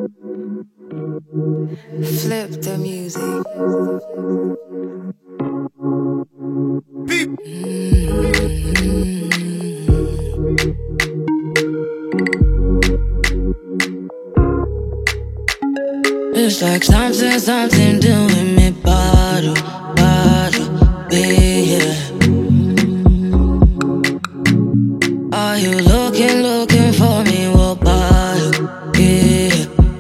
Flip the music. It's like something doing me bottle, yeah. Are you looking for me? What bottle, yeah.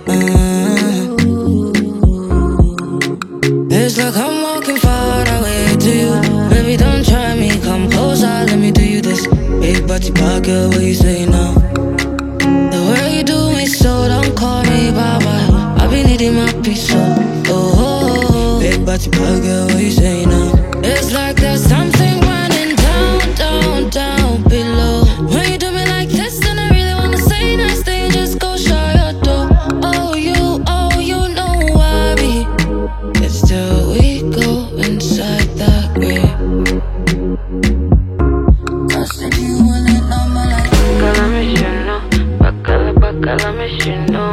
It's like I'm walking far away to you. Baby, don't try me, come closer, let me do you this. Big body pocket, what you say now? The way you do me so, don't call me bye-bye. I be needing my peace, oh. Big body pocket, what you say now? It's like there's something running down below. When you do me like this, then I really wanna say nice things, just go shut your door. Oh, you know I be. It's till we go inside that grave. Cause if you want it, I'm like bacala, me you know. Bacala, me you know.